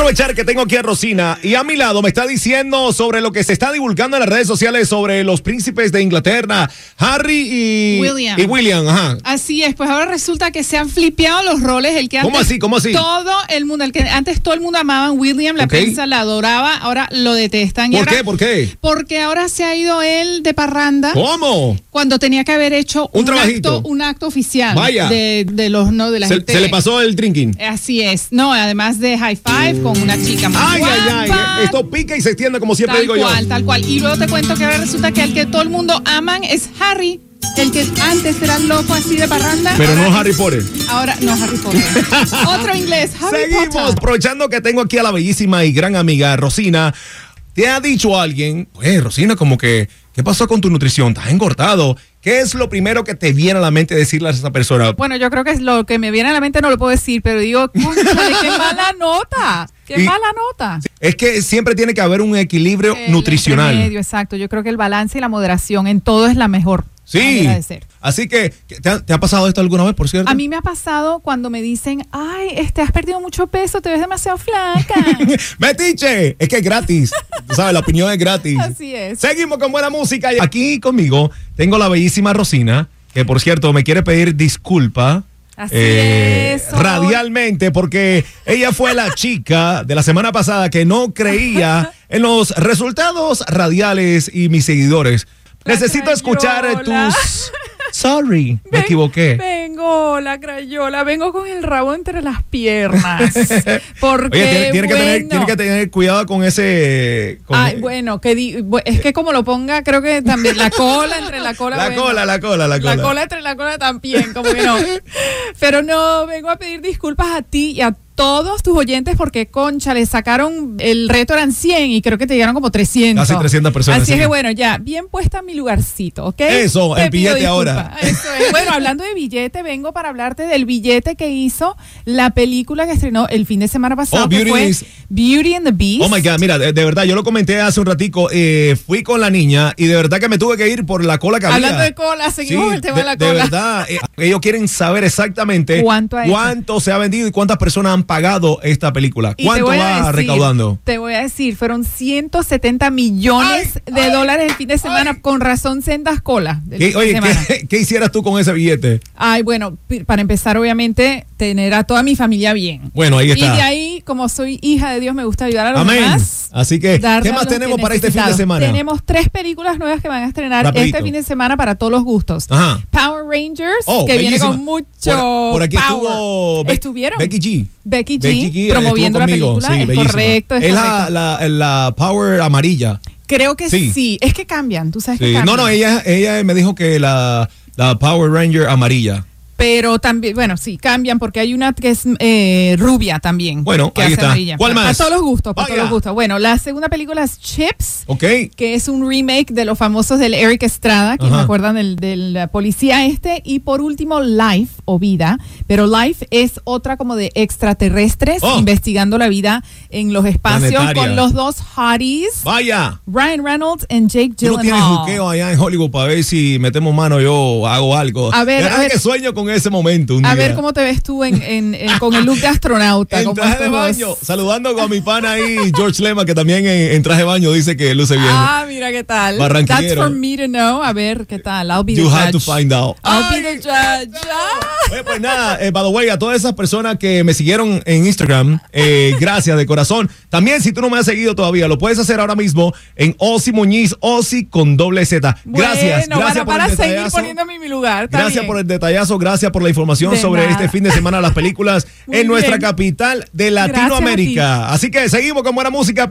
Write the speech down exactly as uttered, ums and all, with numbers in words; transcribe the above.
aprovechar que tengo aquí a Rosina y a mi lado me está diciendo sobre lo que se está divulgando en las redes sociales sobre los príncipes de Inglaterra, Harry y William. Y William, ajá. Así es, pues ahora resulta que se han flipeado los roles. El que antes ¿Cómo así? ¿Cómo así? Todo el mundo, el que antes todo el mundo amaba, William, la Okay. prensa la adoraba, ahora lo detestan. Y ¿Por ahora- qué? ¿Por qué? Porque ahora se ha ido él de parranda. ¿Cómo? Cuando tenía que haber hecho Un un, trabajito. acto, un acto oficial Vaya. de, de los no de la Se, gente. se le pasó el drinking. Así es. No, además de high five con una chica muy Ay, ay, ay. guapa. Esto pica y se extiende como siempre Tal digo cual, yo. tal cual. Y luego te cuento que ahora resulta que el que todo el mundo aman es Harry. El que antes era loco así de parranda. Pero ahora no es- Harry Potter. Ahora no Harry Potter. Otro inglés, Harry Seguimos, Potter. aprovechando que tengo aquí a la bellísima y gran amiga Rosina. ¿Te ha dicho alguien, oye, Rosina, como que, ¿qué pasó con tu nutrición? ¿Estás engordado? ¿Qué es lo primero que te viene a la mente decirle a esa persona? Bueno, yo creo que es lo que me viene a la mente, no lo puedo decir, pero digo, cónchale, qué mala nota. Qué Y- mala nota. Es que siempre tiene que haber un equilibrio El nutricional. entremedio, exacto. Yo creo que el balance y la moderación en todo es la mejor Sí. manera de ser. Así que, ¿te ha, te ha pasado esto alguna vez, por cierto? A mí me ha pasado cuando me dicen, ay, este, has perdido mucho peso, te ves demasiado flaca. ¡Metiche! Es que es gratis. Tú sabes, la opinión es gratis. Así es. Seguimos con buena música. Aquí conmigo tengo la bellísima Rosina, que por cierto me quiere pedir disculpa. Así es. Radialmente, porque ella fue la chica de la semana pasada que no creía en los resultados radiales y mis seguidores. La Necesito escuchar crayola. tus... Sorry, me Ven- equivoqué. Vengo, la crayola, vengo con el rabo entre las piernas. Porque, Oye, tiene, tiene que tener, bueno, tiene que tener cuidado con ese... con- Ay, bueno, que di- bu- es que como lo ponga, creo que también la cola entre la cola. la bueno, cola, la cola, la cola. La cola entre la cola también, como que no. Pero no, vengo a pedir disculpas a ti y a todos tus oyentes porque, concha, le sacaron, el reto eran cien y creo que te llegaron como trescientos. Casi trescientas personas, Así es sí. que bueno, ya, bien puesta mi lugarcito, ¿ok? Eso, Te el pido billete disculpas. ahora. Eso es. Bueno, hablando de billete, vengo para hablarte del billete que hizo la película que estrenó el fin de semana pasado, Oh, que Beauty fue is- Beauty and the Beast. Oh my God, mira, de, de verdad, yo lo comenté hace un ratico, eh, fui con la niña y de verdad que me tuve que ir por la cola que había. Hablando de cola, seguimos Sí, con el tema de, de la de cola. verdad, eh, ellos quieren saber exactamente ¿Cuánto ha hecho? cuánto se ha vendido y cuántas personas han pagado esta película. Y te ¿Cuánto voy a va decir, recaudando? Te voy a decir, fueron ciento setenta millones Ay, de ay, dólares el fin de semana, ay. con razón sendas colas. del ¿Qué- fin de oye, semana. ¿qué, qué hicieras tú con ese billete? Ay, bueno, pi- para empezar, obviamente, tener a toda mi familia bien. Bueno, ahí Y está. de ahí, como soy hija de Dios, me gusta ayudar a los Amén. demás. Así que, darle ¿qué a más los tenemos que para este fin de necesitados. semana? Tenemos tres películas nuevas que van a estrenar Rapidito. este fin de semana para todos los gustos. Ajá. Power Rangers, Oh, que viene bellísima. con mucho Por, por aquí power. estuvo Be- ¿Estuvieron? Becky G. Becky G, Becky G, eh, promoviendo la estuvo conmigo. película. Sí, es bellísima. correcto, es Es la, correcto. la, la Power amarilla. Creo que Sí. sí. Es que cambian, tú sabes que Sí. cambian. No, no, ella, ella me dijo que la, la Power Ranger amarilla. Pero también, bueno, sí, cambian porque hay una que es eh, rubia también. Bueno, que ahí hace está. amarilla. ¿Cuál Para más? todos los gustos, para Vaya. todos los gustos. Bueno, la segunda película es Chips, ¿Ok? que es un remake de los famosos del Eric Estrada, que Ajá. me acuerdan del, del policía este. Y por último, Life o Vida. Pero Life es otra como de extraterrestres Oh. investigando la vida en los espacios Planetaria. con los dos hotties, Vaya. Ryan Reynolds y Jake Tú no tienes Gyllenhaal. juqueo allá en Hollywood para ver si metemos mano yo hago algo. A ver, De verdad a ver. que sueño con ese momento un A día. ver cómo te ves tú en, en- en- con el look de astronauta. En como traje de estos dos. baño, saludando con mi pana ahí, George Lema, que también en, en traje de baño dice que luce bien. Ah, mira qué tal. Barranquillero. That's for me to know. A ver qué tal. I'll be You the have to judge. find out. I'll be Ay, the judge. Ah. Oye, pues nada, eh, by the way, a todas esas personas que me siguieron en Instagram, eh, gracias de corazón. También, si tú no me has seguido todavía, lo puedes hacer ahora mismo en Ozzy Muñiz, Ozzy con doble Z. Gracias, Bueno, gracias para, por para el seguir detallazo. poniéndome en mi lugar. Está Gracias bien. por el detallazo, gracias por la información De sobre nada. este fin de semana las películas Muy en nuestra bien. capital de Gracias a ti. Latinoamérica. Así que seguimos con buena música.